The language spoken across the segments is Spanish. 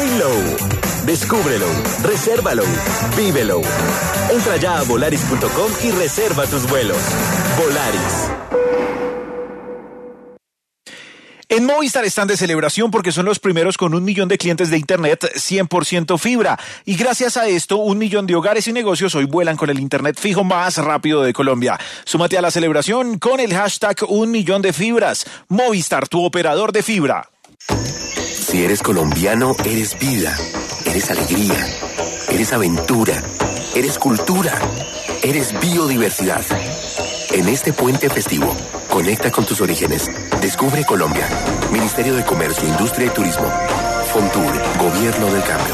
Halo. Descúbrelo, resérvalo, vívelo. Entra ya a volaris.com y reserva tus vuelos. Volaris. En Movistar están de celebración porque son los primeros con 1 millón de clientes de Internet 100% fibra. Y gracias a esto, 1 millón de hogares y negocios hoy vuelan con el Internet fijo más rápido de Colombia. Súmate a la celebración con el hashtag 1 millón de fibras. Movistar, tu operador de fibra. Si eres colombiano, eres vida, eres alegría, eres aventura, eres cultura, eres biodiversidad. En este puente festivo, conecta con tus orígenes. Descubre Colombia. Ministerio de Comercio, Industria y Turismo. Fontur, Gobierno del Cambio.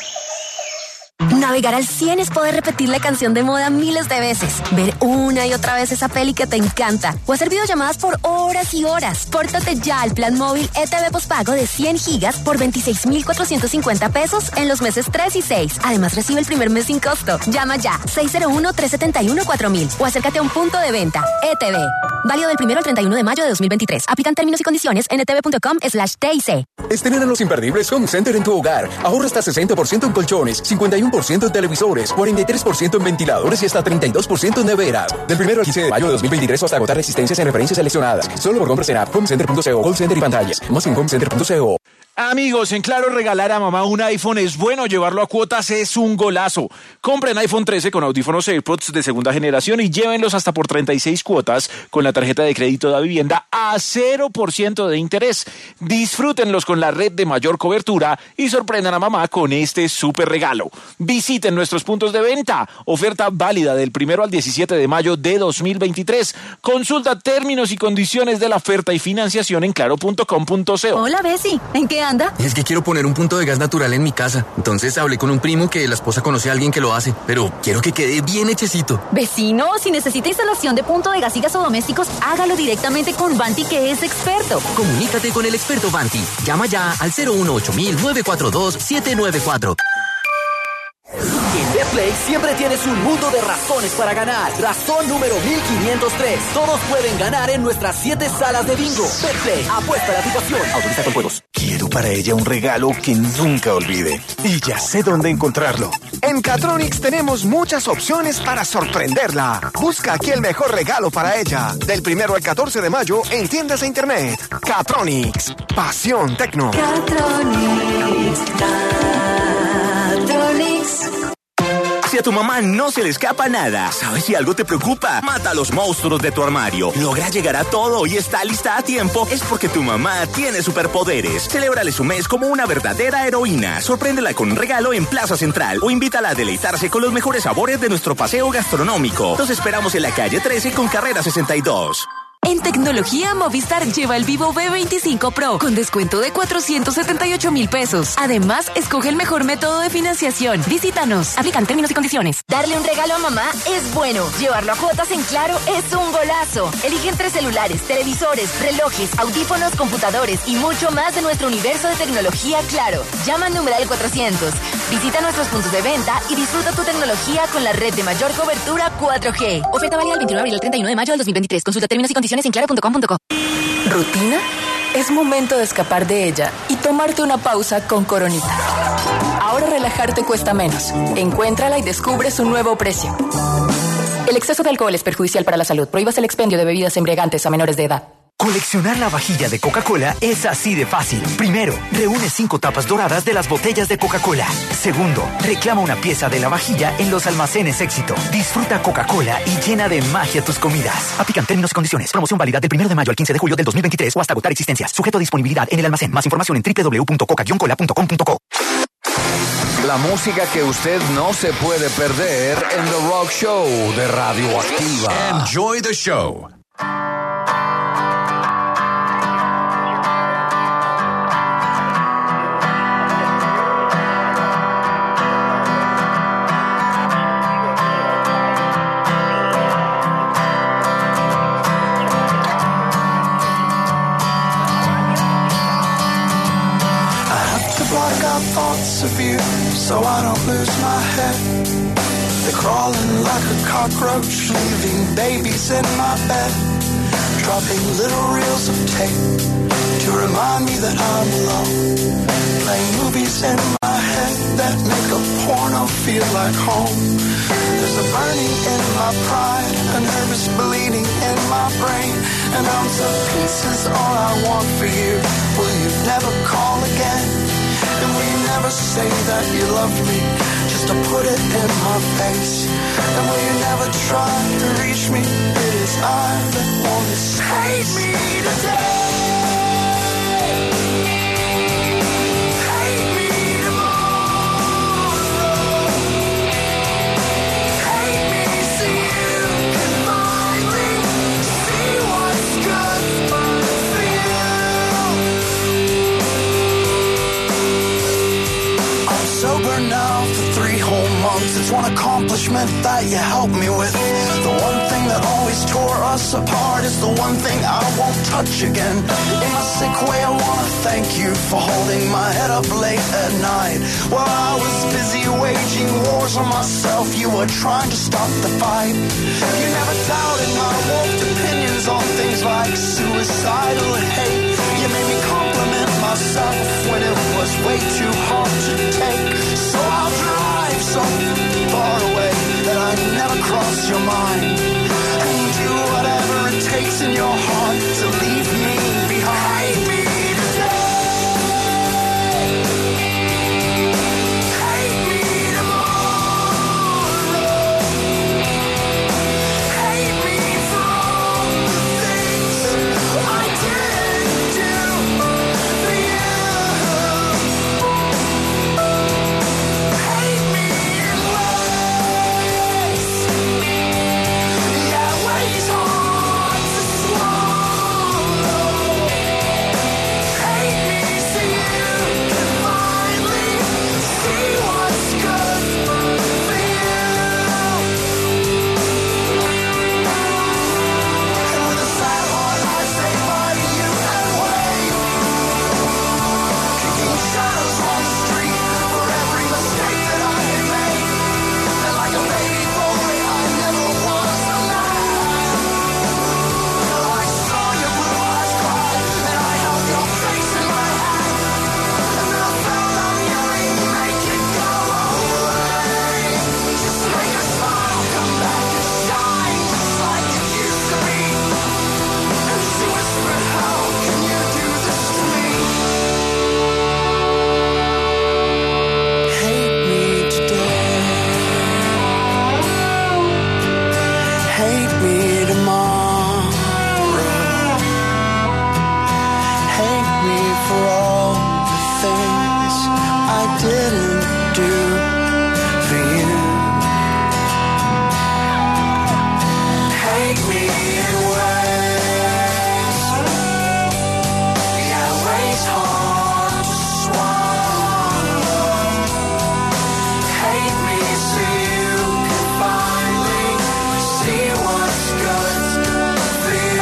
Navegar al 100 es poder repetir la canción de moda miles de veces, ver una y otra vez esa peli que te encanta o hacer videollamadas por horas y horas. Pórtate ya al plan móvil ETV postpago de 100 gigas por 26,450 pesos en los meses 3 y 6. Además, recibe el primer mes sin costo. Llama ya 601-371-4000 o acércate a un punto de venta. ETV. Válido del 1 al 31 de mayo de 2023. Aplican términos y condiciones en etv.com/TIC. Estrena los imperdibles Home Center en tu hogar. Ahorra hasta 60% en colchones, 51% en televisores, 43% en ventiladores y hasta 32% en neveras. Del 1 al 15 de mayo de 2023 hasta agotar resistencias en referencias seleccionadas. Solo por compras en app, homecenter.co, call center y pantallas. Más en homecenter.co. Amigos, en Claro, regalar a mamá un iPhone es bueno, llevarlo a cuotas es un golazo. Compren iPhone 13 con audífonos AirPods de segunda generación y llévenlos hasta por 36 cuotas con la tarjeta de crédito de vivienda a 0% de interés. Disfrútenlos con la red de mayor cobertura y sorprendan a mamá con este súper regalo. Visiten nuestros puntos de venta. Oferta válida del 1 al 17 de mayo de 2023. Consulta términos y condiciones de la oferta y financiación en claro.com.co. Hola, Bessie. ¿En qué anda? Es que quiero poner un punto de gas natural en mi casa. Entonces hablé con un primo que la esposa conoce a alguien que lo hace, pero quiero que quede bien hechecito. Vecino, si necesita instalación de punto de gas y gasodomésticos, hágalo directamente con Vanti, que es experto. Comunícate con el experto Vanti. Llama ya al 018-942-794. En Betplay siempre tienes un mundo de razones para ganar. Razón número 1503. Todos pueden ganar en nuestras 7 salas de bingo. Betplay, apuesta a la situación. Autoriza con juegos. Quiero para ella un regalo que nunca olvide. Y ya sé dónde encontrarlo. En Catronics tenemos muchas opciones para sorprenderla. Busca aquí el mejor regalo para ella. Del 1 al 14 de mayo en tiendas e internet. Catronics. Pasión Tecno. Catronics. Si a tu mamá no se le escapa nada, ¿sabes si algo te preocupa? Mata a los monstruos de tu armario. Logra llegar a todo y está lista a tiempo. Es porque tu mamá tiene superpoderes. Celébrale su mes como una verdadera heroína. Sorpréndela con un regalo en Plaza Central o invítala a deleitarse con los mejores sabores de nuestro paseo gastronómico. Los esperamos en la calle 13 con carrera 62. En tecnología, Movistar lleva el Vivo V25 Pro con descuento de 478,000 pesos. Además, escoge el mejor método de financiación. Visítanos. Aplican términos y condiciones. Darle un regalo a mamá es bueno. Llevarlo a cuotas en Claro es un golazo. Elige entre celulares, televisores, relojes, audífonos, computadores y mucho más de nuestro universo de tecnología Claro. Llama al numeral 400. Visita nuestros puntos de venta y disfruta tu tecnología con la red de mayor cobertura 4G. Oferta válida del 21 de abril al 31 de mayo del 2023. Consulta términos y condiciones en claro.com.co. ¿Rutina? Es momento de escapar de ella y tomarte una pausa con Coronita. Ahora relajarte cuesta menos. Encuéntrala y descubre su nuevo precio. El exceso de alcohol es perjudicial para la salud. Prohíbas el expendio de bebidas embriagantes a menores de edad. Coleccionar la vajilla de Coca-Cola es así de fácil. Primero, reúne 5 tapas doradas de las botellas de Coca-Cola. Segundo, reclama una pieza de la vajilla en los almacenes Éxito. Disfruta Coca-Cola y llena de magia tus comidas. Aplican términos y condiciones. Promoción válida del 1 de mayo al 15 de julio del 2023 o hasta agotar existencias. Sujeto a disponibilidad en el almacén. Más información en www.coca-cola.com.co. La música que usted no se puede perder en The Rock Show de Radioactiva. Enjoy the show. Thoughts of you, so I don't lose my head. They're crawling like a cockroach, leaving babies in my bed, dropping little reels of tape to remind me that I'm alone. replay movies in my head that make a porno feel like home. There's a burning in my pride, a nervous bleeding in my brain. An ounce of peace is all I want for you. Will you never call again? And will you never say that you love me, just to put it in my face? And will you never try to reach me? It is I that want to hate me today. Hate me tomorrow. Hate me so you can finally see what's good for you. I'm sober now for 3 whole months. It's one accomplishment that you helped me with. The one thing that always tore us apart is the one thing I won't touch again. In my sick way, I wanna thank you for holding my head up late at night. While I was busy waging wars on myself, you were trying to stop the fight. You never doubted my warped opinions on things like suicidal hate. You made me compliment myself when it was way too hard to take. So I'll drive so far away that I never cross your mind, and do whatever it takes in your heart to leave me behind. Hate me today. Hate me tomorrow. Hate me for all the things I didn't do for you. Hate me in ways, yeah, ways hard to swallow. Hate me so you can finally see what's good for you. And with a sad heart I say bye to you and wave, kicking shadows on the street for every mistake that I had made. And like a baby boy I never was a man. Till I saw your blue eyes cry and I held your face in my hand. And then I found I'm yearning, make it go away. Just make a smile come back and shine just like it used to be. And she whispered, how can you do this to me? Hate me today. Hate me tomorrow. Hate me for all the things I didn't do for you. Hate me in ways, yeah, ways hard to swallow. Hate me so you can finally see what's good for you.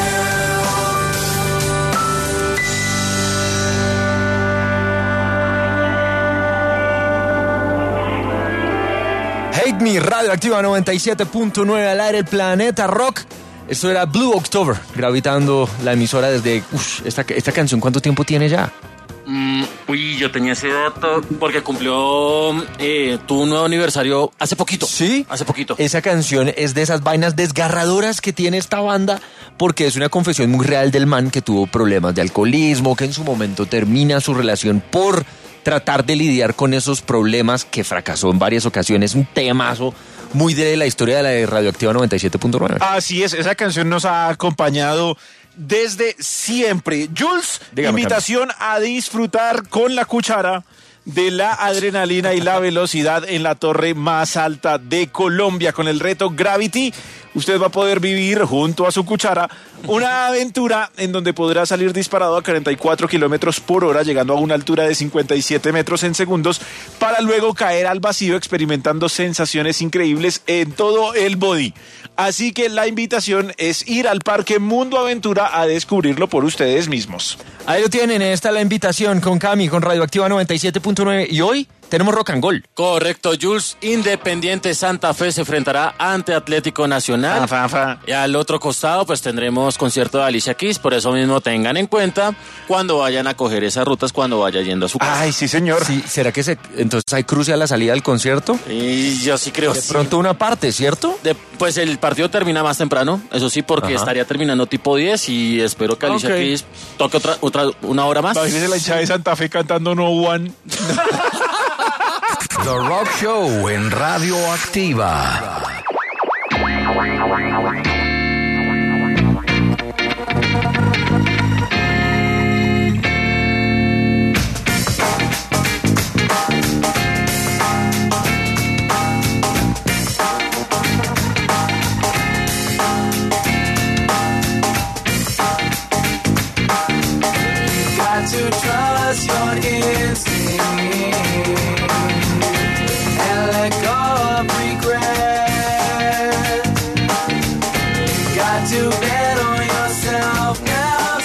Hate Me, Radioactiva 97.9 al aire, el Planeta Rock. Esto era Blue October, gravitando la emisora desde... esta canción, ¿cuánto tiempo tiene ya? Uy, yo tenía ese dato porque tuvo un nuevo aniversario hace poquito. ¿Sí? Hace poquito. Esa canción es de esas vainas desgarradoras que tiene esta banda, porque es una confesión muy real del man que tuvo problemas de alcoholismo, que en su momento termina su relación por tratar de lidiar con esos problemas, que fracasó en varias ocasiones. Un temazo muy de la historia de la Radioactiva 97.9. Así es, esa canción nos ha acompañado desde siempre. Jules, dígame, invitación a disfrutar con la cuchara de la adrenalina y la velocidad en la torre más alta de Colombia. Con el reto Gravity, usted va a poder vivir junto a su cuchara una aventura en donde podrá salir disparado a 44 kilómetros por hora, llegando a una altura de 57 metros en segundos, para luego caer al vacío experimentando sensaciones increíbles en todo el body. Así que la invitación es ir al Parque Mundo Aventura a descubrirlo por ustedes mismos. Ahí lo tienen, esta es la invitación con Cami, con Radioactiva 97.9. Y hoy tenemos rock and gold. Correcto, Jules. Independiente Santa Fe se enfrentará ante Atlético Nacional. Y al otro costado, pues tendremos concierto de Alicia Keys. Por eso mismo tengan en cuenta cuando vayan a coger esas rutas, cuando vaya yendo a su casa. Ay, sí, señor. Sí, ¿será que entonces hay cruce a la salida del concierto? Y yo sí creo. De pronto una parte, ¿cierto? Pues el partido termina más temprano, eso sí, porque estaría terminando tipo 10 y espero que Alicia Keys toque una hora más. Imagínese la hinchada de Santa Fe cantando No One. The Rock Show en Radio Activa. To trust your instinct and let go of regret. Got to bet on yourself now,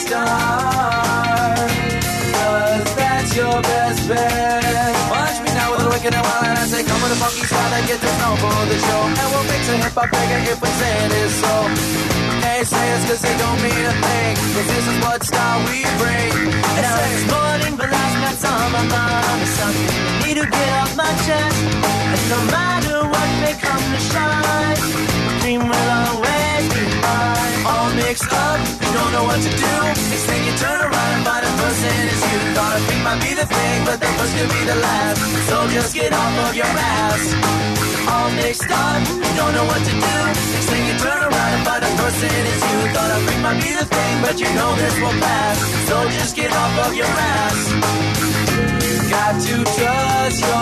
start, 'cause that's your best bet. Watch me now with a wicked and wild and I say come with a funky style that gets us known for the show. And we'll mix a hip-hop reggae if we say it is so. They say it's 'cause they don't mean a thing, 'cause this is what style we bring. Now this morning, but last night's on my mind is something I need to get off my chest. And no matter what may come to shine, the dream will always be mine. All mixed up, you don't know what to do. Next thing you turn around and find a person is you. Thought a thing might be the thing, but the first could be the last. So just get off of your ass. All mixed up, you don't know what to do. Next thing you turn around and find a person is you. Thought a thing might be the thing, but you know this will pass. So just get off of your ass. You got to trust your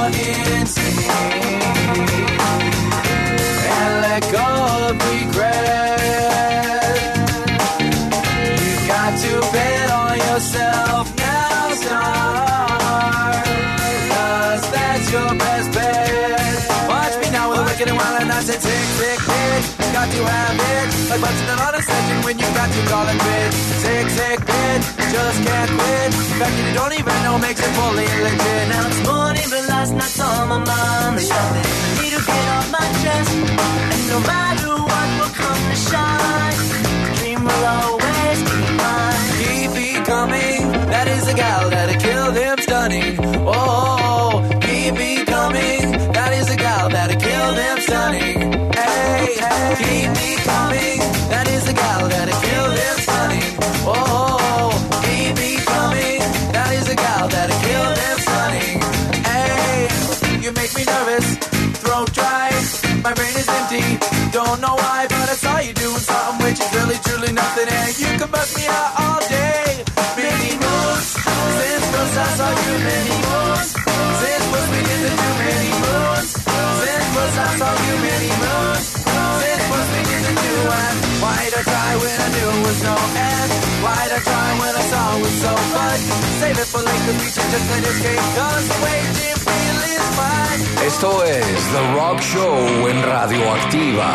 instinct and let go of regret. You got to bet on yourself now, start, 'cause that's your best bet. Watch me now with a wicked and wild and I say tick, tick, tick. Got to have it, like bouncing it on a second when you got to call it quit. Tick, tick, tick, just can't quit. The fact that you don't even know makes it fully legit. Now it's morning, but last night's on my mind. There's something I need to get off my chest. And no matter what will come to shine, the dream will always be mine. Keep becoming, that is the gal that'll kill them stunning. Oh, keep becoming, that is the gal that'll kill them stunning. Hey, hey, keep me coming. That is the gal that'll kill them stunning. Oh, keep me coming. That is the gal that'll kill them stunning. Hey, you make me nervous, throat dry. My brain is empty, don't know why, but I saw you doing something which is really truly nothing, and you can bust me out all day. Many moons since first I saw you. Many moons since first we did the too many moons. Since first I saw you. Many moons since first we did the two. And why'd I try when I knew it was no end? Why'd I try when I saw it was so fun? Save it for later, we should just let it escape, 'cause the way Jim feel is fine. Esto es The Rock Show en Radio Activa.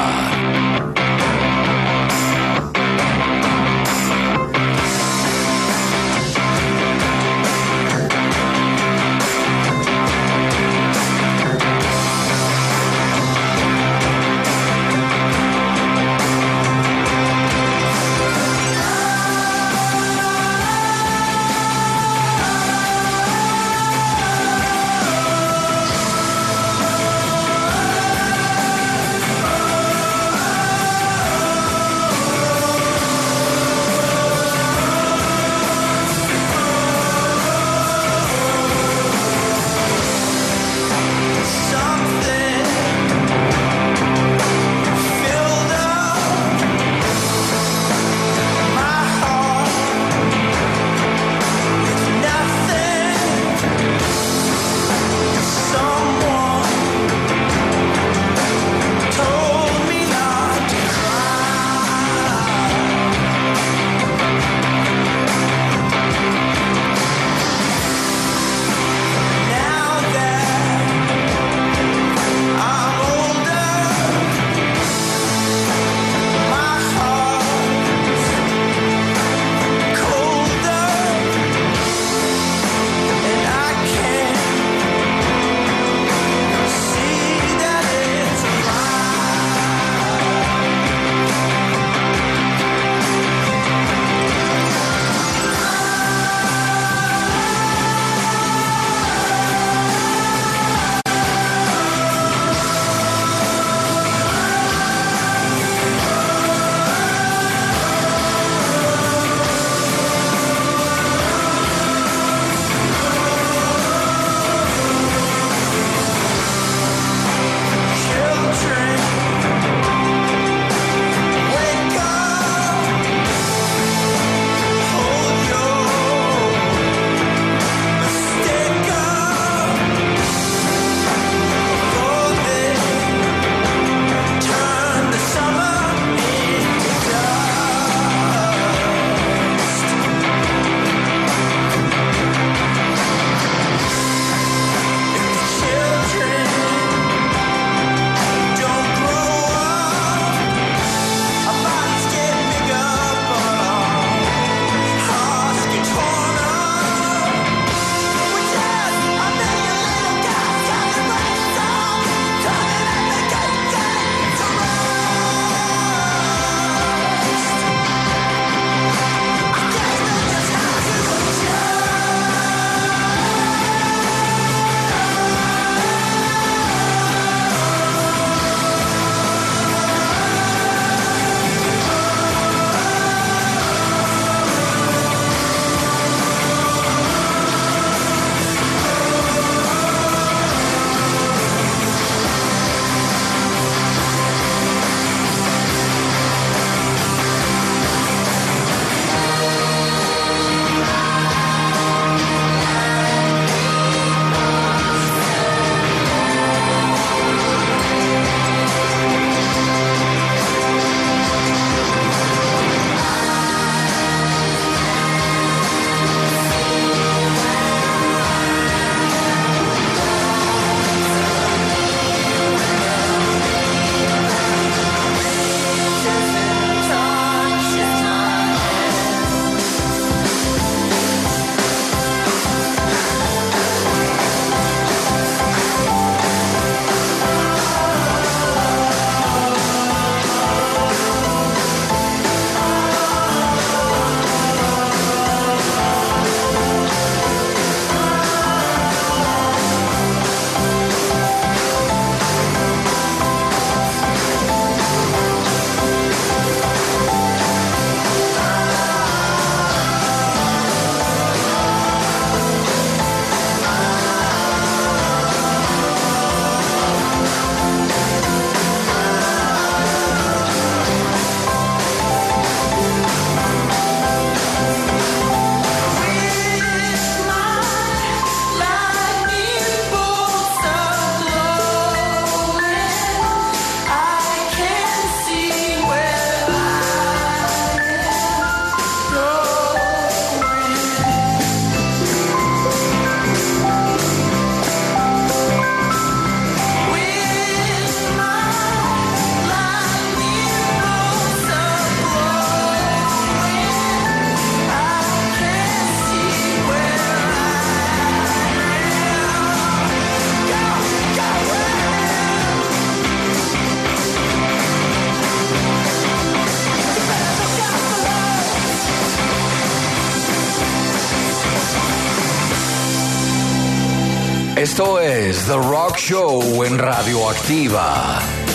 Esto es The Rock Show en Radioactiva.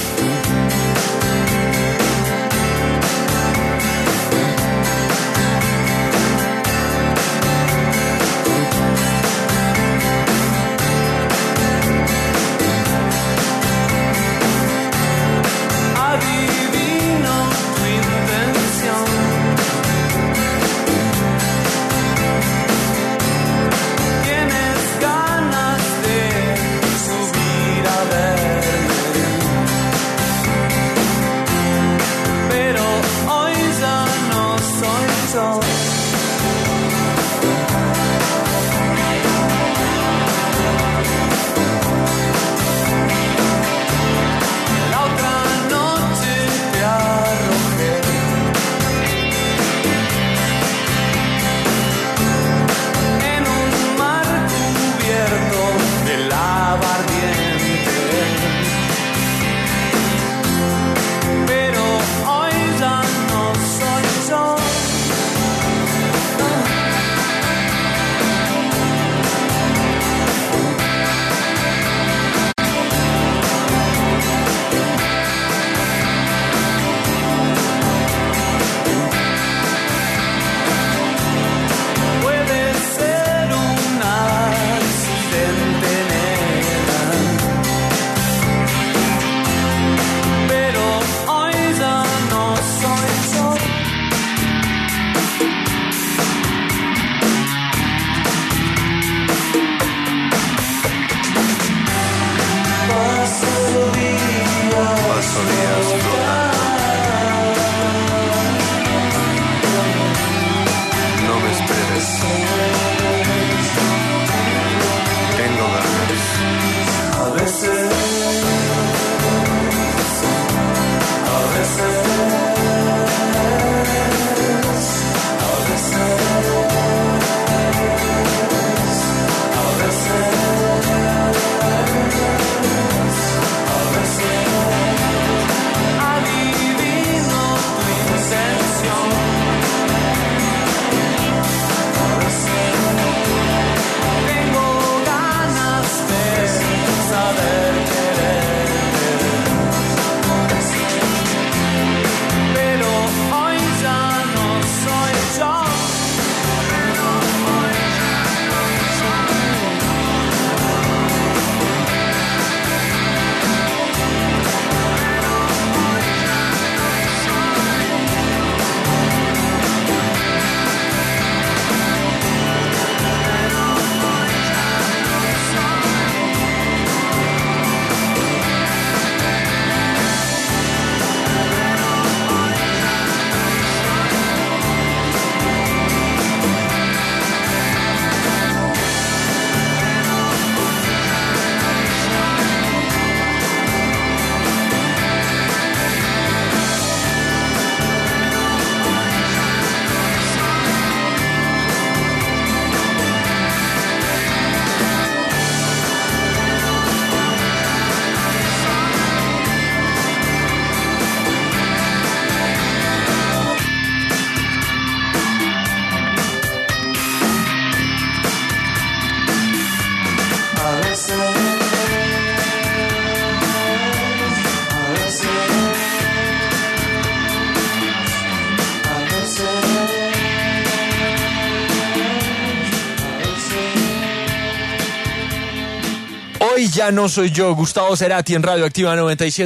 Hoy ya no soy yo, Gustavo Cerati en Radioactiva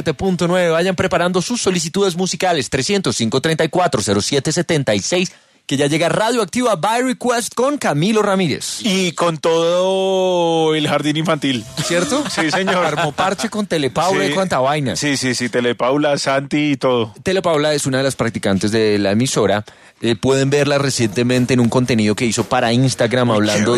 97.9. Vayan preparando sus solicitudes musicales 305-340776, que ya llega Radioactiva by Request con Camilo Ramírez. Y con todo el jardín infantil. ¿Cierto? Sí, señor. Armó parche con Telepaula y cuanta vaina. Sí, Telepaula, Santi y todo. Telepaula es una de las practicantes de la emisora. Pueden verla recientemente en un contenido que hizo para Instagram hablando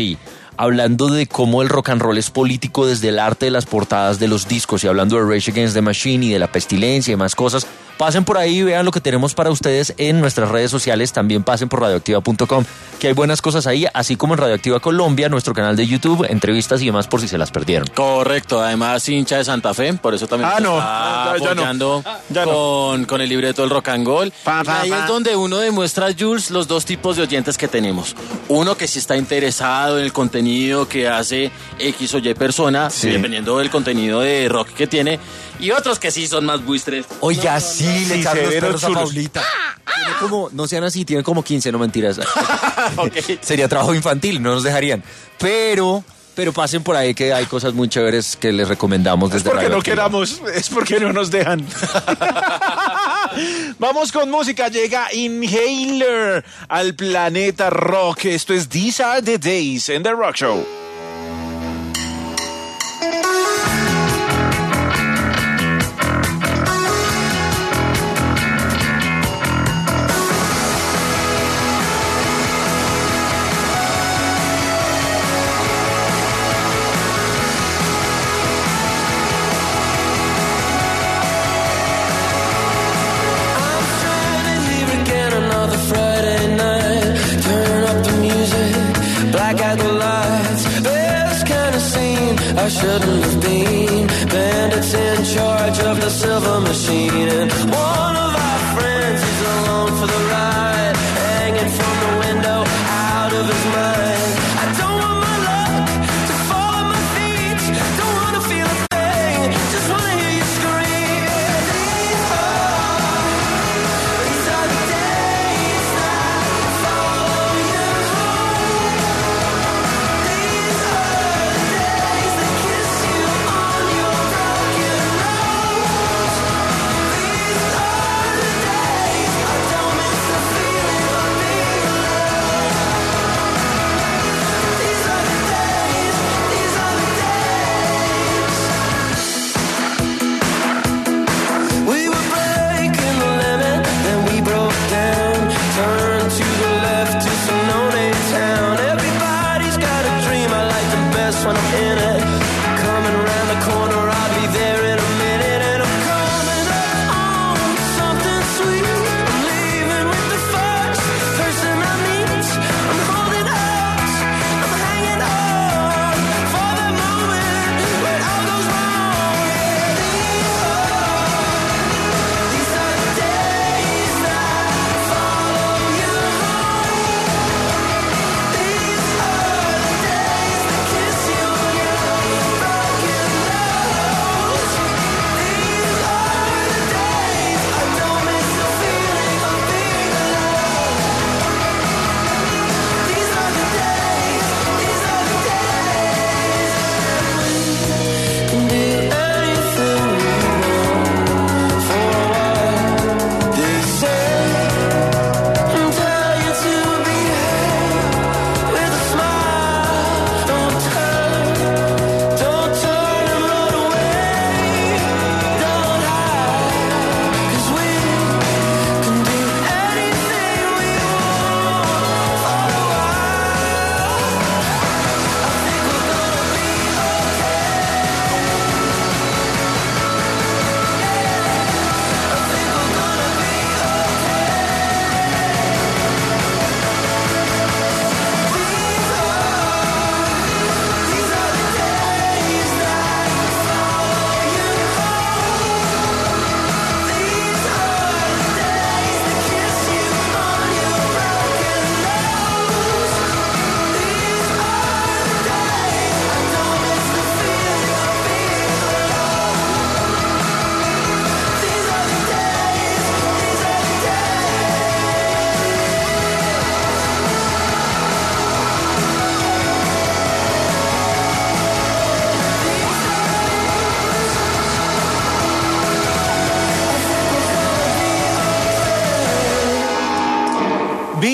de cómo el rock and roll es político desde el arte de las portadas de los discos y hablando de Rage Against the Machine y de la pestilencia y demás cosas. pasen por ahí y vean lo que tenemos para ustedes en nuestras redes sociales. También pasen por radioactiva.com, que hay buenas cosas ahí, así como en Radioactiva Colombia, nuestro canal de YouTube, entrevistas y demás por si se las perdieron. Correcto, además hincha de Santa Fe, por eso también está apoyando con el libreto del Rock and Roll. Y ahí es donde uno demuestra, Jules, los dos tipos de oyentes que tenemos. Uno que sí está interesado en el contenido que hace X o Y persona, dependiendo del contenido de rock que tiene, y otros que sí son más buitres. Oiga, sí, le echaron los perros a Paulita. Tiene como, no sean así, tienen como 15, no mentiras. Okay. Sería trabajo infantil, no nos dejarían. Pero pasen por ahí que hay cosas muy chéveres que les recomendamos desde Radio. Es porque no Activa. queramos, es porque no nos dejan. Vamos con música, llega Inhaler al planeta rock. Esto es These Are the Days en The Rock Show. I shouldn't have been. Bandits in charge of the silver machine. And one of our friends is along for the ride, hanging from the window, out of his mind. I don't want my luck to fall on my feet. Don't want to feel a thing, just want to hear you scream. These are the days that follow you home. These are the days that kiss you on your broken nose. These are the days I don't miss the feeling of being alone. These are the days, these are the days. We were breaking the limit, then we broke down. Turned to the left to some no-name town. Everybody's got a dream, I like them best when I'm in it. Coming around the corner, I'll be there in a minute. And I'm coming up on something sweet. I'm leaving with the first person I meet. I'm holding out, I'm hanging on for the moment when all goes wrong. These are the days that follow you home. These are the days that kiss you on your broken nose. These are the days I don't miss the feeling of being alone. These are the days, these are the days. We can do anything we want for a while. They say and tell you to behave with a smile. Don't turn and run away. Don't hide, 'cause we can do anything we want for a while. I think we're gonna be okay. I think we're gonna be These are the days that follow you home. These are the days that kiss you on your broken nose. These are the days I don't miss the feeling of being alone. These are the days, these are the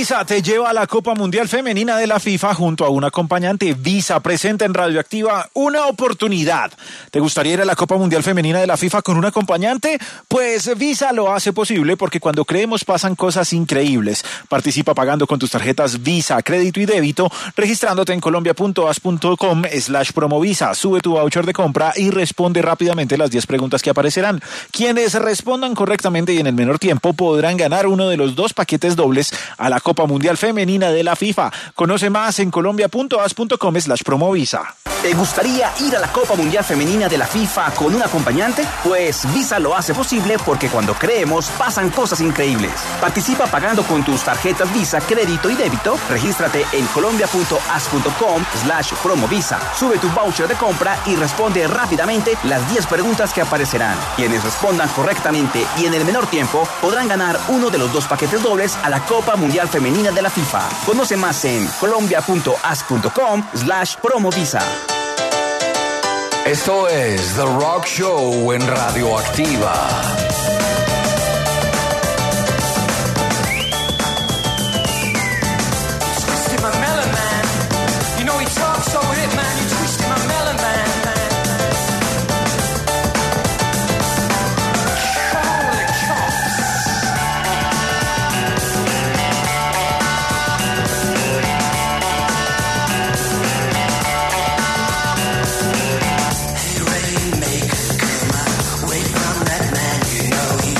Visa te lleva a la Copa Mundial Femenina de la FIFA junto a un acompañante. Visa presenta en Radioactiva una oportunidad. ¿Te gustaría ir a la Copa Mundial Femenina de la FIFA con un acompañante? Pues Visa lo hace posible porque cuando creemos pasan cosas increíbles. Participa pagando con tus tarjetas Visa, crédito y débito, registrándote en colombia.as.com/promovisa. Sube tu voucher de compra y responde rápidamente las 10 preguntas que aparecerán. Quienes respondan correctamente y en el menor tiempo podrán ganar uno de los 2 paquetes dobles a la Copa Mundial Femenina de la FIFA. Conoce más en colombia.as.com/promovisa. ¿Te gustaría ir a la Copa Mundial Femenina de la FIFA con un acompañante? Pues Visa lo hace posible porque cuando creemos pasan cosas increíbles. Participa pagando con tus tarjetas Visa, crédito y débito. Regístrate en colombia.as.com/promovisa. Sube tu voucher de compra y responde rápidamente las 10 preguntas que aparecerán. Quienes respondan correctamente y en el menor tiempo podrán ganar uno de los 2 paquetes dobles a la Copa Mundial Femenina de la FIFA. Conoce más en colombia.as.com/promovisa. Esto es The Rock Show en Radioactiva. Wait from that man, you know he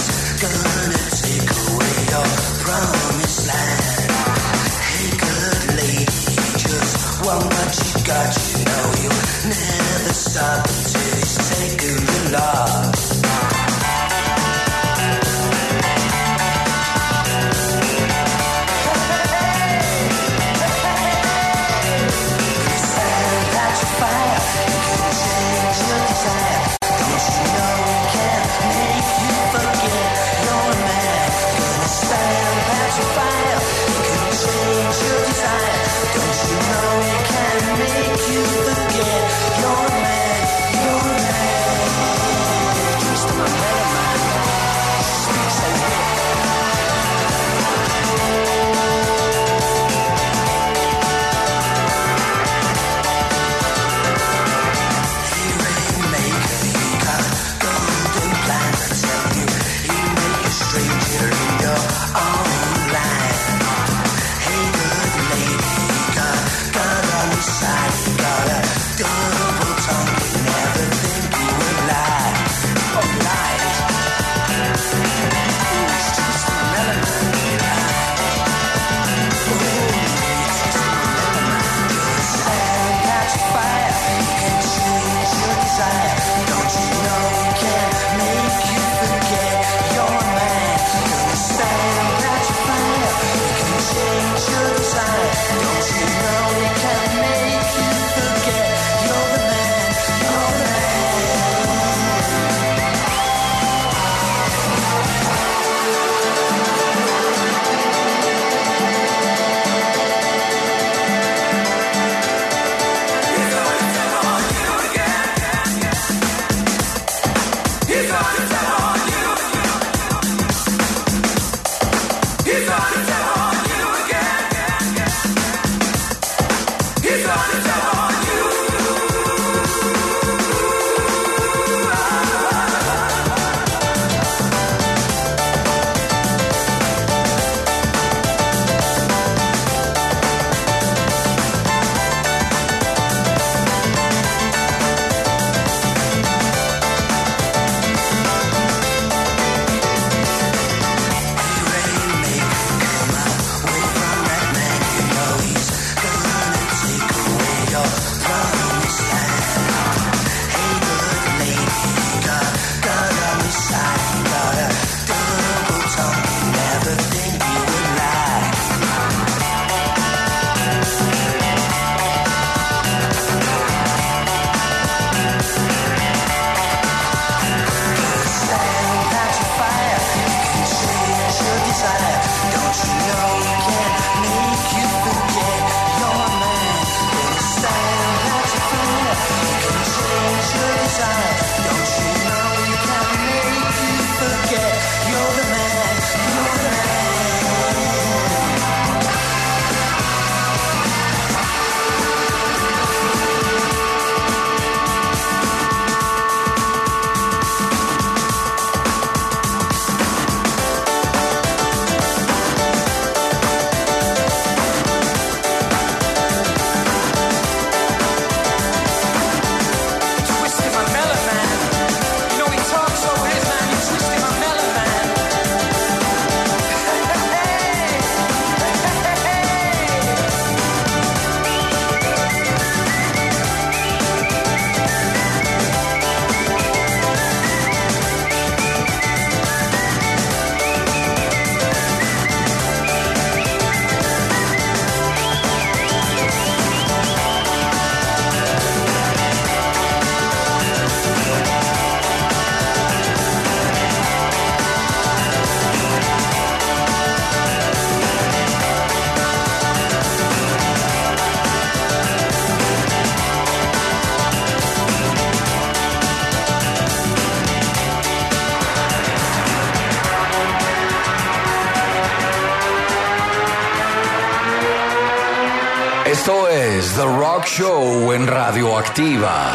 Esto es The Rock Show en Radioactiva.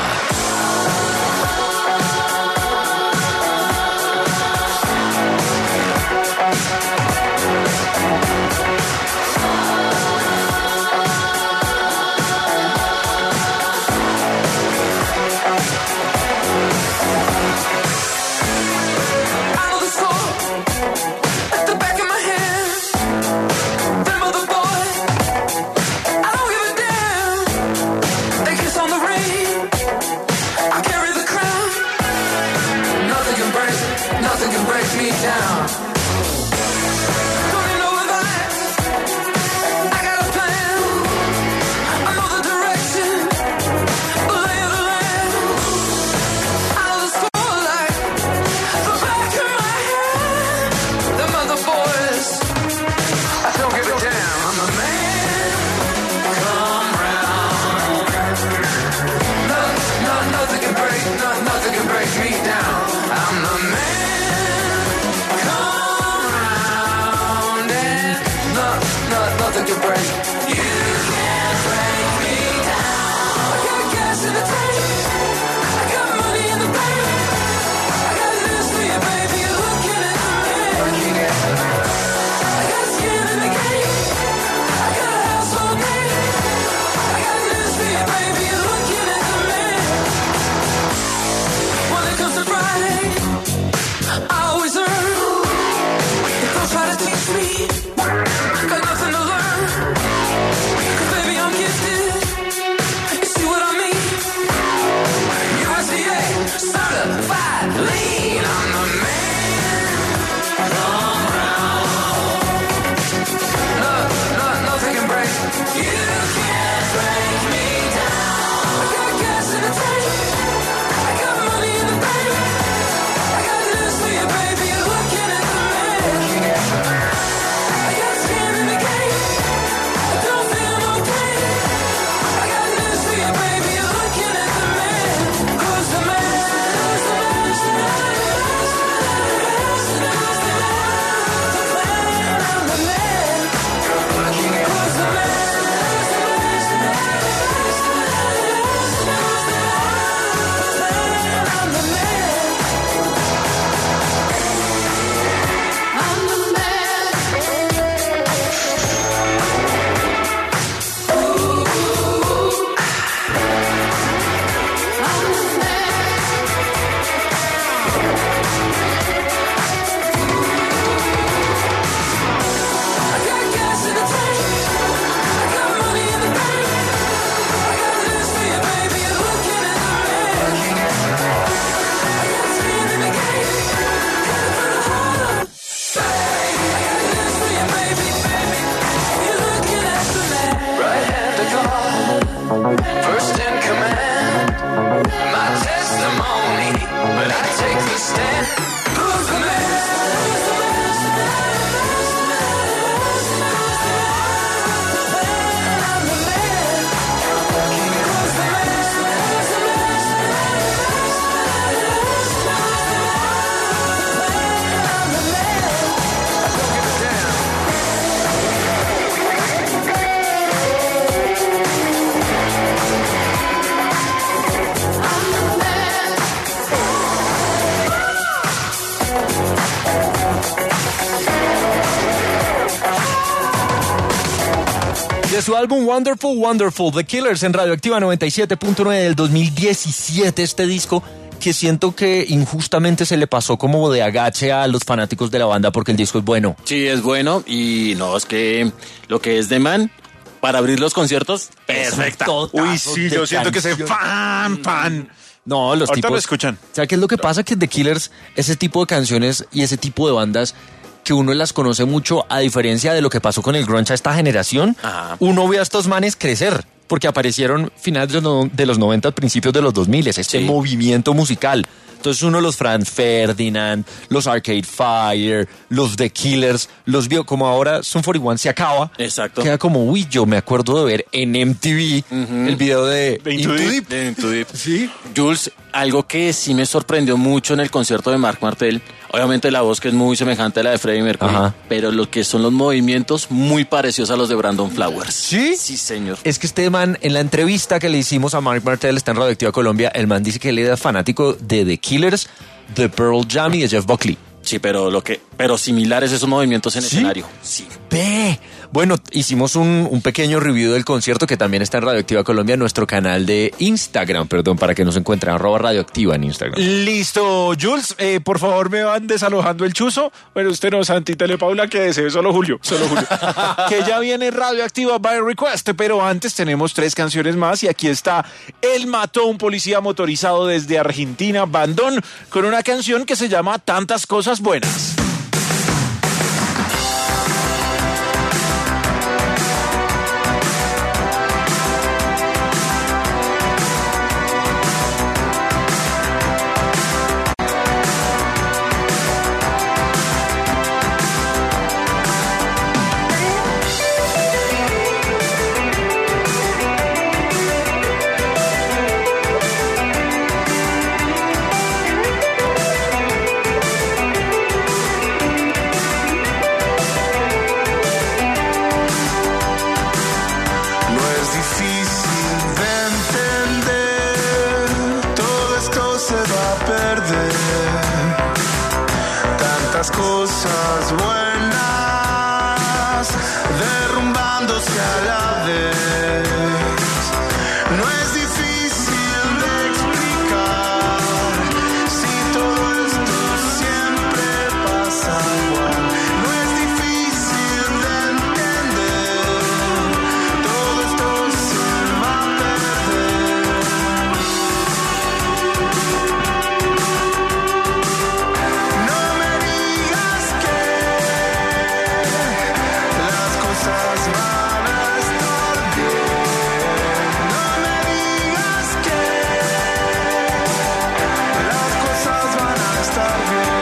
De su álbum Wonderful, Wonderful, The Killers en Radioactiva 97.9 del 2017, este disco que siento que injustamente se le pasó como de agache a los fanáticos de la banda porque el disco es bueno. Sí, es bueno y no, es que lo que es The Man, para abrir los conciertos, perfecta. Uy, sí, yo siento que se fan. No, los ahorita tipos... lo escuchan. ¿Sabes qué es lo que pasa? Que The Killers, ese tipo de canciones y ese tipo de bandas que uno las conoce mucho, a diferencia de lo que pasó con el grunge a esta generación, uno ve a estos manes crecer, porque aparecieron finales de los 90, principios de los 2000, este movimiento musical. Entonces uno los Franz Ferdinand, los Arcade Fire, los The Killers, los vio como ahora Sum 41 se acaba. Exacto. Queda como, uy, yo me acuerdo de ver en MTV el video de Into Deep. Sí. Jules, algo que sí me sorprendió mucho en el concierto de Marc Martel, obviamente la voz que es muy semejante a la de Freddie Mercury, pero lo que son los movimientos muy parecidos a los de Brandon Flowers. ¿Sí? Sí, señor. Es que este man, en la entrevista que le hicimos a Marc Martel, está en Radioactiva Colombia, el man dice que él era fanático de The Killers, de Pearl Jam y de Jeff Buckley. Sí, pero similares esos movimientos en escenario. Sí. Ve. Bueno, hicimos un pequeño review del concierto que también está en Radioactiva Colombia, en nuestro canal de Instagram, para que nos encuentren, @radioactiva en Instagram. Listo, Jules, por favor me van desalojando el chuzo, pero usted no, Santi Telepaula, que desee, solo Julio. Que ya viene Radioactiva by Request, pero antes tenemos 3 canciones más y aquí está Él mató a un policía motorizado desde Argentina, Bandón, con una canción que se llama Tantas Cosas Buenas. Cosas buenas derrumbándose a la vez. No es difícil de explicar si todo esto siempre pasa igual. No es difícil de entender, todo esto se va a perder. No me digas que las cosas van a estar bien. No me digas que las cosas van a estar bien.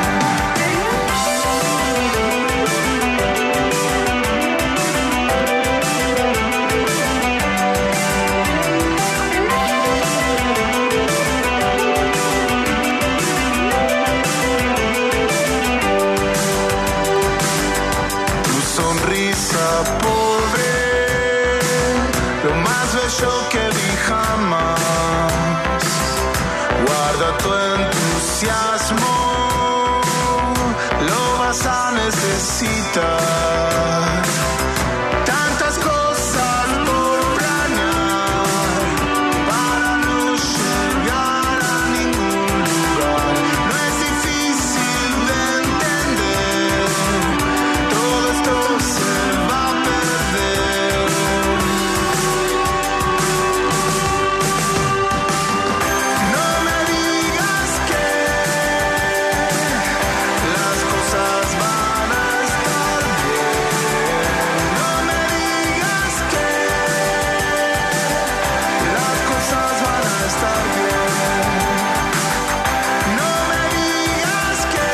Tu sonrisa pobre, lo más bello que vi jamás. Guarda tu entusiasmo, lo vas a necesitar. Tantas cosas por planear para no llegar a ningún lugar. No es difícil de entender, todo esto se va a perder. No me digas que las cosas van a estar bien. No me digas que las cosas van a estar bien. No me digas que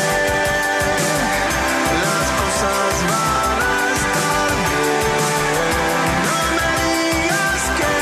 las cosas van a estar bien. No me digas que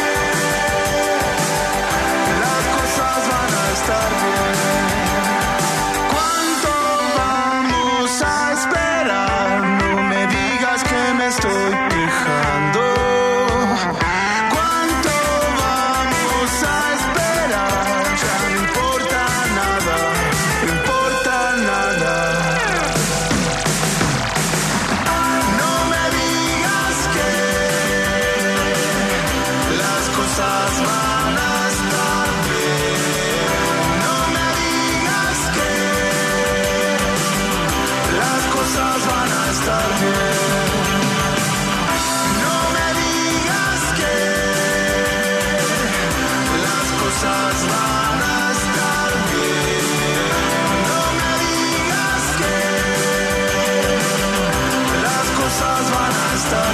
las cosas van a estar bien. ¿Cuánto vamos a esperar? No me digas que me estoy quejando. ¿Cuánto vamos a esperar? Ya no importa nada, no importa nada. No me digas que las cosas van a estar bien. No me digas que las cosas van a estar bien. No me digas que las cosas van a estar bien. No me digas que las cosas van a estar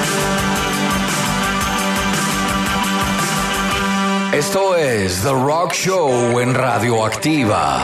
bien. Esto es The Rock Show en Radioactiva.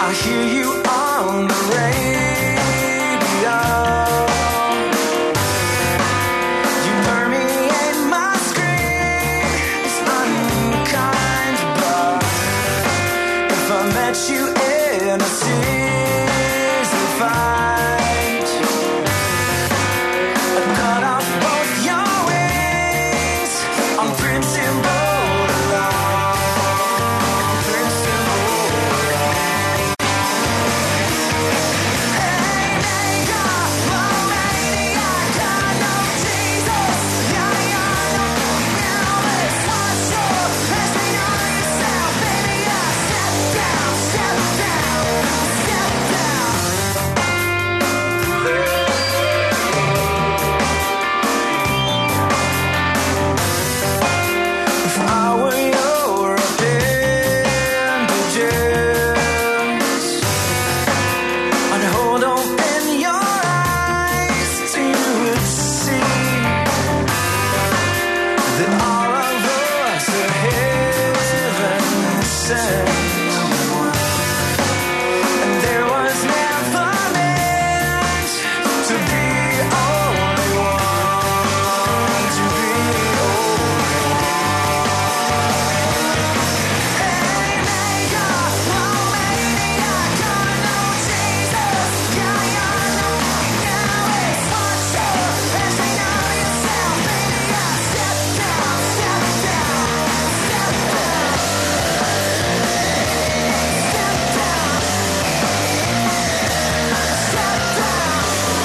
I hear you on the radio. You permeate my screen. It's unkind, but if I met you in a season fight, I'd cut off both your wings on principle alone. Principle alone. Hey, nigga, my maniac, I know Jesus. Yeah, now let's watch your blessing on yourself, baby. Step down, step down, step down. If I were your appendages, I'd hold open your eyes till you would see that all of us are heaven sent. And there was never meant to be only one, to be only one. Hey, nigga, my maniac, I know Jesus. Yeah, now it's watch your blessing on yourself, baby. Step down, step down, step down. Step down. Step down.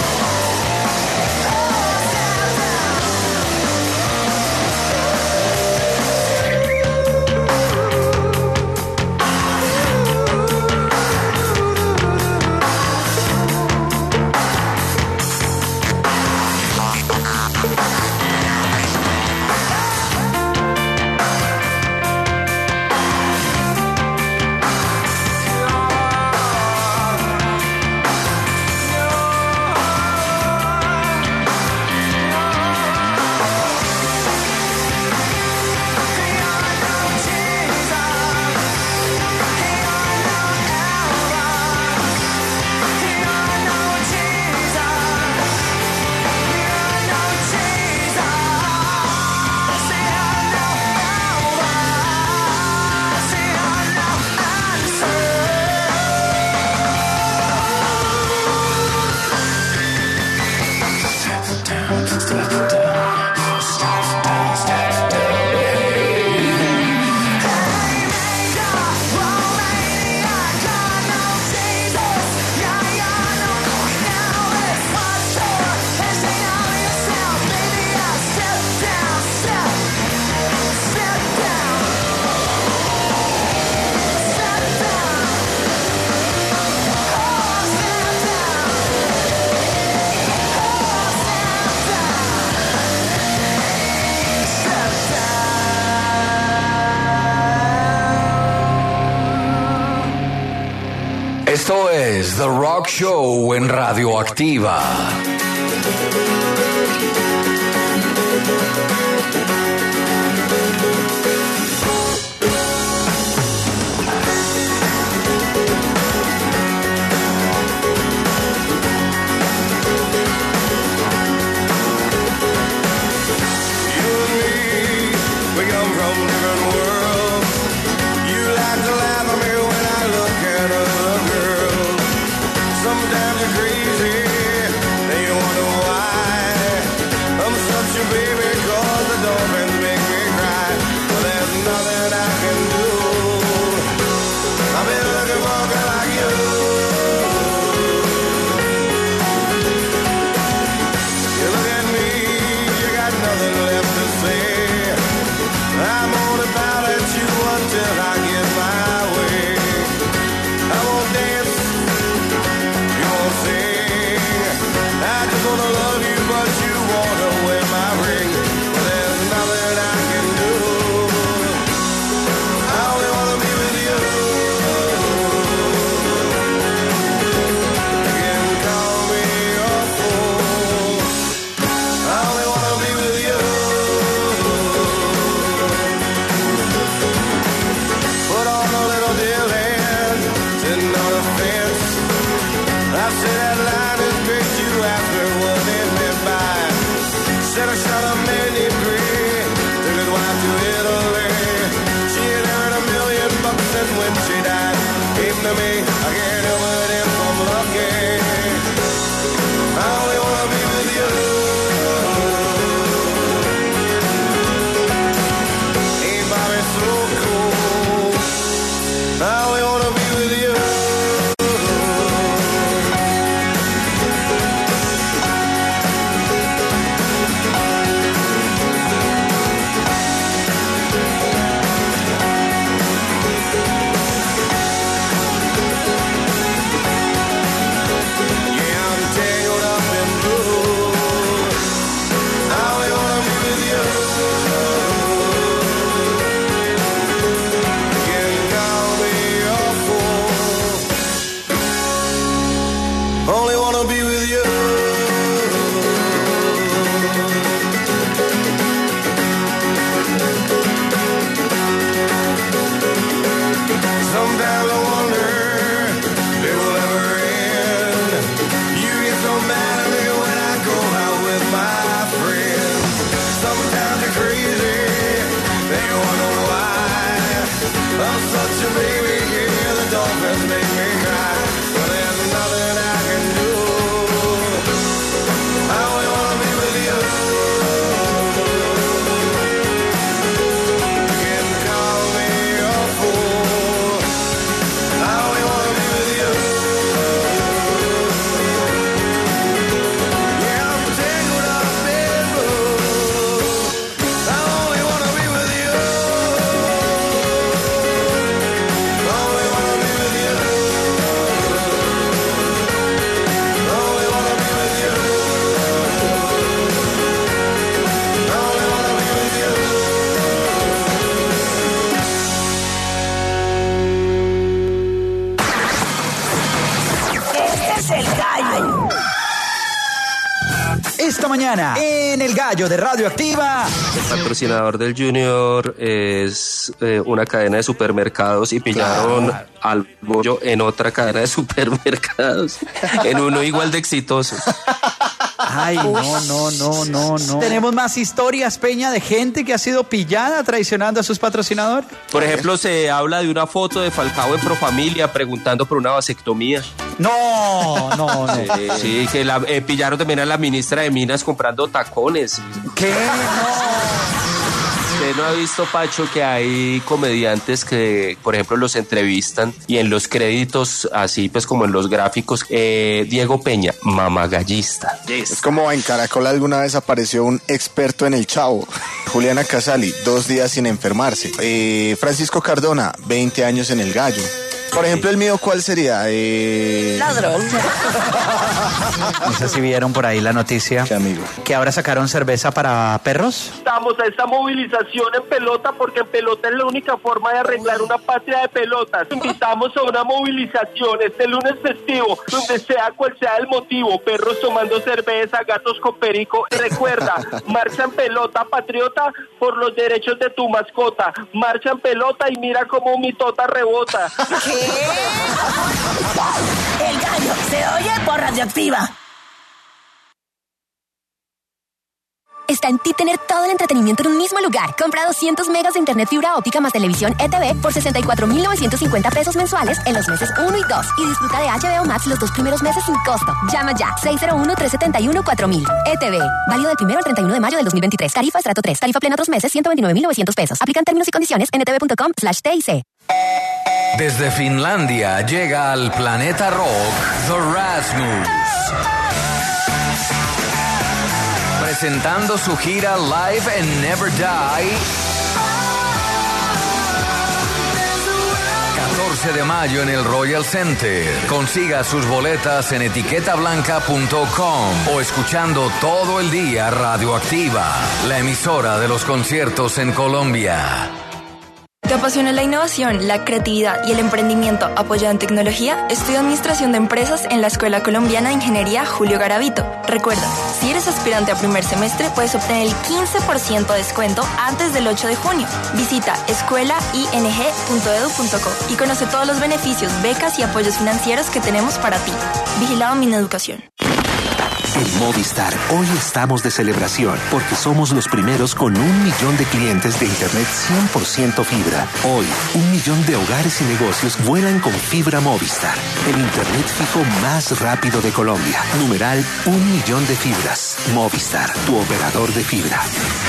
Esto es The Rock Show en Radioactiva. We come from different worlds. You like to laugh at me when I look at other girls. Sometimes you're crazy, then you wonder why. I'm such a baby 'cause the dolphins Said that line is great, you after what it meant by. Said I shot a man named Grey, took his wife to Italy. She had earned $1 million, and when she died, came to me. I can't help it if I'm lucky. I only wanna be with you. Hey, Bobby, so cool. I only wanna be with you. Esta mañana, en El Gallo de Radioactiva. El patrocinador del Junior es una cadena de supermercados y pillaron al bollo en otra cadena de supermercados, en uno igual de exitoso. Ay, no. Tenemos más historias, Peña, de gente que ha sido pillada traicionando a sus patrocinadores. Por ejemplo, se habla de una foto de Falcao en Profamilia preguntando por una vasectomía. No. Sí, que pillaron también a la ministra de Minas comprando tacones. ¿Qué? No. ¿Usted no ha visto, Pacho, que hay comediantes que, por ejemplo, los entrevistan y en los créditos, así pues como en los gráficos, Diego Peña, mamagallista? Yes. Es como en Caracol alguna vez apareció un experto en el Chavo. Juliana Casali, 2 días sin enfermarse. Francisco Cardona, 20 años en el Gallo. Por ejemplo, el mío, ¿cuál sería? Ladrón. No sé si vieron por ahí la noticia. ¿Qué, amigo? Que ahora sacaron cerveza para perros. Estamos a esta movilización en pelota porque en pelota es la única forma de arreglar una patria de pelotas. Invitamos a una movilización este lunes festivo, donde sea cual sea el motivo. Perros tomando cerveza, gatos con perico. Recuerda, marcha en pelota, patriota, por los derechos de tu mascota. Marcha en pelota y mira cómo mi tota rebota. ¿Qué? El Gallo se oye por Radioactiva. Está en ti tener todo el entretenimiento en un mismo lugar. Compra 200 megas de internet fibra óptica más televisión ETV por 64,950 pesos mensuales en los meses 1 y 2. Y disfruta de HBO Max los 2 primeros meses sin costo. Llama ya, 601-371-4000. ETV. Válido del 1 al 31 de mayo del 2023. Tarifa estrato 3. Tarifa plena 2 meses, 129,900 pesos. Aplican términos y condiciones en etv.com/TIC. Desde Finlandia llega al planeta rock The Rasmus, presentando su gira Live and Never Die. 14 de mayo en el Royal Center. Consiga sus boletas en etiquetablanca.com o escuchando todo el día Radioactiva, la emisora de los conciertos en Colombia. ¿Te apasiona la innovación, la creatividad y el emprendimiento apoyado en tecnología? Estudia Administración de Empresas en la Escuela Colombiana de Ingeniería Julio Garavito. Recuerda, Si eres aspirante a primer semestre, puedes obtener el 15% de descuento antes del 8 de junio. Visita escuelaing.edu.co y conoce todos los beneficios, becas y apoyos financieros que tenemos para ti. Vigilado Mineducación. En Movistar, hoy estamos de celebración porque somos los primeros con 1 millón de clientes de Internet 100% fibra. Hoy, 1 millón de hogares y negocios vuelan con fibra Movistar. El Internet fijo más rápido de Colombia. Numeral 1 millón de fibras. Movistar, tu operador de fibra.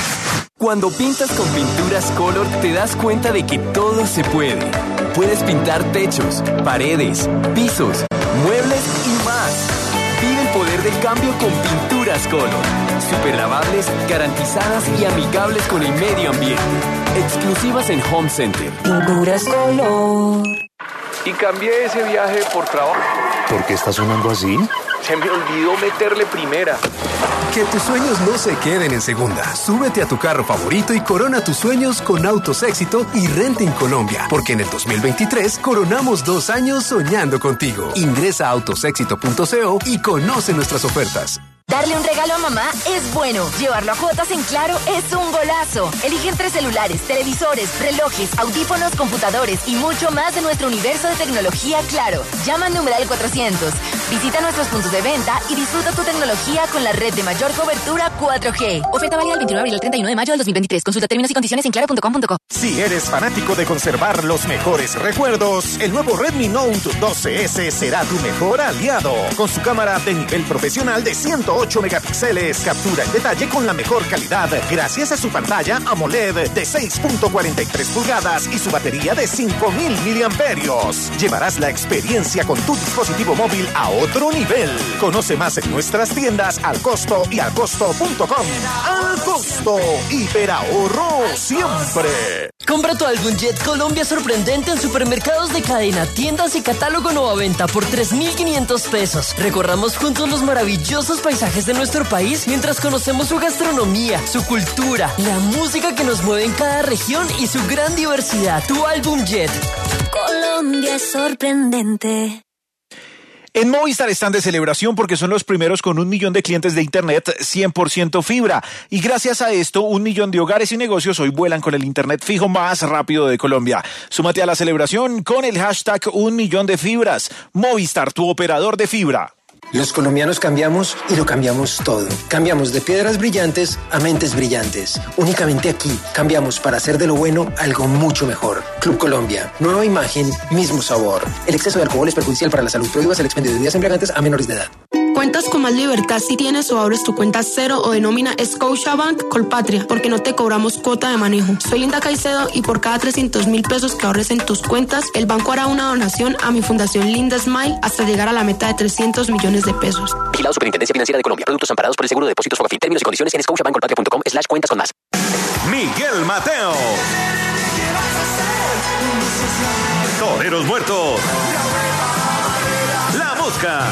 Cuando pintas con Pinturas Color, te das cuenta de que todo se puede. Puedes pintar techos, paredes, pisos, muebles y más. Vive el poder del cambio con Pinturas Color. Superlavables, garantizadas y amigables con el medio ambiente. Exclusivas en Home Center. Pinturas Color. Y cambié ese viaje por trabajo. ¿Por qué está sonando así? Se me olvidó meterle primera. Que tus sueños no se queden en segunda. Súbete a tu carro favorito y corona tus sueños con Autos Éxito y Renting Colombia. Porque en el 2023 coronamos 2 años soñando contigo. Ingresa a autosexito.co y conoce nuestras ofertas. Darle un regalo a mamá es bueno. Llevarlo a cuotas en Claro es un golazo. Elige entre celulares, televisores, relojes, audífonos, computadores y mucho más de nuestro universo de tecnología Claro. Llama al numeral 400. Visita nuestros puntos de venta y disfruta tu tecnología con la red de mayor cobertura 4G. Oferta válida del 29 de abril al 31 de mayo del 2023. Consulta términos y condiciones en claro.com.co. Si eres fanático de conservar los mejores recuerdos, el nuevo Redmi Note 12S será tu mejor aliado. Con su cámara de nivel profesional de 108 megapíxeles, captura el detalle con la mejor calidad gracias a su pantalla AMOLED de 6.43 pulgadas y su batería de 5000 miliamperios. Llevarás la experiencia con tu dispositivo móvil a otro nivel. Conoce más en nuestras tiendas Al Costo y alcosto.com. Al Costo, hiperahorro siempre. Compra tu álbum Jet Colombia sorprendente en supermercados de cadena, tiendas y catálogo Novaventa por 3.500 pesos. Recorramos juntos los maravillosos paisajes de nuestro país mientras conocemos su gastronomía, su cultura, la música que nos mueve en cada región y su gran diversidad. Tu álbum Jet. Colombia es sorprendente. En Movistar están de celebración porque son los primeros con 1 millón de clientes de Internet 100% fibra. Y gracias a esto, 1 millón de hogares y negocios hoy vuelan con el Internet fijo más rápido de Colombia. Súmate a la celebración con el hashtag 1 millón de fibras. Movistar, tu operador de fibra. Los colombianos cambiamos y lo cambiamos todo. Cambiamos de piedras brillantes a mentes brillantes. Únicamente aquí cambiamos para hacer de lo bueno algo mucho mejor. Club Colombia. Nueva imagen, mismo sabor. El exceso de alcohol es perjudicial para la salud. Prohíbas el expendio de bebidas embriagantes a menores de edad. Cuentas con más libertad si tienes o abres tu cuenta cero o de nómina Scotiabank Colpatria, porque no te cobramos cuota de manejo. Soy Linda Caicedo y por cada 300.000 pesos que ahorres en tus cuentas, el banco hará una donación a mi fundación Linda Smile hasta llegar a la meta de 300 millones de pesos. Vigilado Superintendencia Financiera de Colombia. Productos amparados por el Seguro de Depósitos Fogafín. Términos y condiciones en scotiabankcolpatria.com/cuentas con más. Miguel Mateo. Toreros Muertos. La Mosca.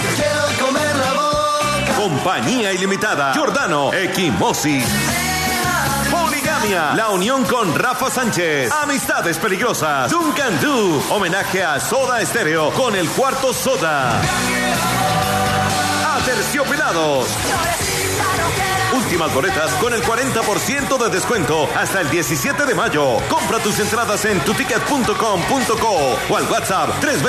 Compañía Ilimitada. Giordano. Equimosis. Poligamia. La unión con Rafa Sánchez. Amistades peligrosas. Duncan Du. Homenaje a Soda Stereo con el cuarto Soda. Aterciopelados. Últimas boletas con el 40% de descuento hasta el 17 de mayo. Compra tus entradas en tuticket.com.co o al WhatsApp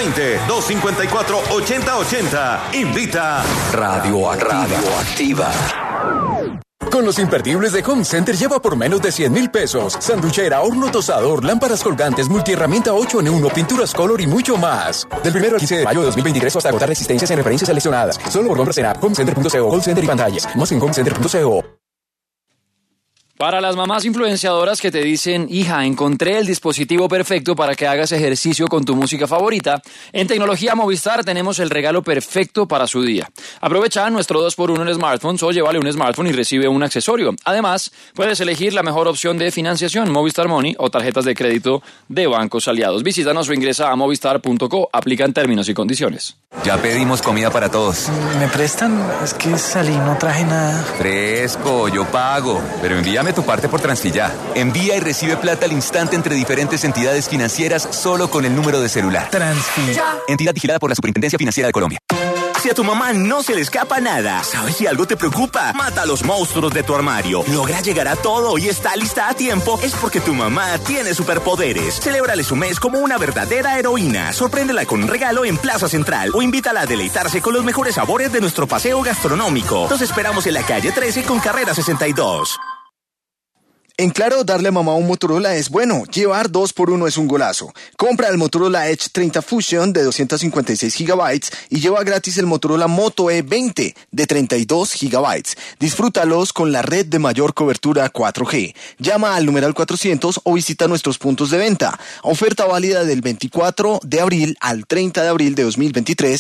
320-254-8080. Invita Radioactiva. Con los imperdibles de Home Center lleva por menos de 100.000 pesos. Sanduchera, horno tosador, lámparas colgantes, multiherramienta 8 en 1, pinturas color y mucho más. Del 1 al 15 de mayo de 2023 hasta agotar resistencias en referencias seleccionadas. Solo por compras en app, homecenter.co, call center y pantallas. Más en homecenter.co. Para las mamás influenciadoras que te dicen, hija, encontré el dispositivo perfecto para que hagas ejercicio con tu música favorita, en Tecnología Movistar tenemos el regalo perfecto para su día. Aprovecha nuestro 2x1 en smartphones o llévale un smartphone y recibe un accesorio. Además, puedes elegir la mejor opción de financiación, Movistar Money o tarjetas de crédito de bancos aliados. Visítanos o ingresa a movistar.co. Aplican términos y condiciones. Ya pedimos comida para todos. ¿Me prestan? Es que salí, no traje nada. Fresco, yo pago. Pero envíame tu parte por Transfilla. Envía y recibe plata al instante entre diferentes entidades financieras solo con el número de celular. Transfilla. Entidad vigilada por la Superintendencia Financiera de Colombia. Si a tu mamá no se le escapa nada, ¿sabes si algo te preocupa? Mata a los monstruos de tu armario. Logra llegar a todo y está lista a tiempo. Es porque tu mamá tiene superpoderes. Celébrale su mes como una verdadera heroína. Sorpréndela con un regalo en Plaza Central o invítala a deleitarse con los mejores sabores de nuestro paseo gastronómico. Los esperamos en la calle 13 con carrera 62. En Claro, darle a mamá un Motorola es bueno. Llevar 2x1 es un golazo. Compra el Motorola Edge 30 Fusion de 256 GB y lleva gratis el Motorola Moto E20 de 32 GB. Disfrútalos con la red de mayor cobertura 4G. Llama al numeral 400 o visita nuestros puntos de venta. Oferta válida del 24 de abril al 30 de abril de 2023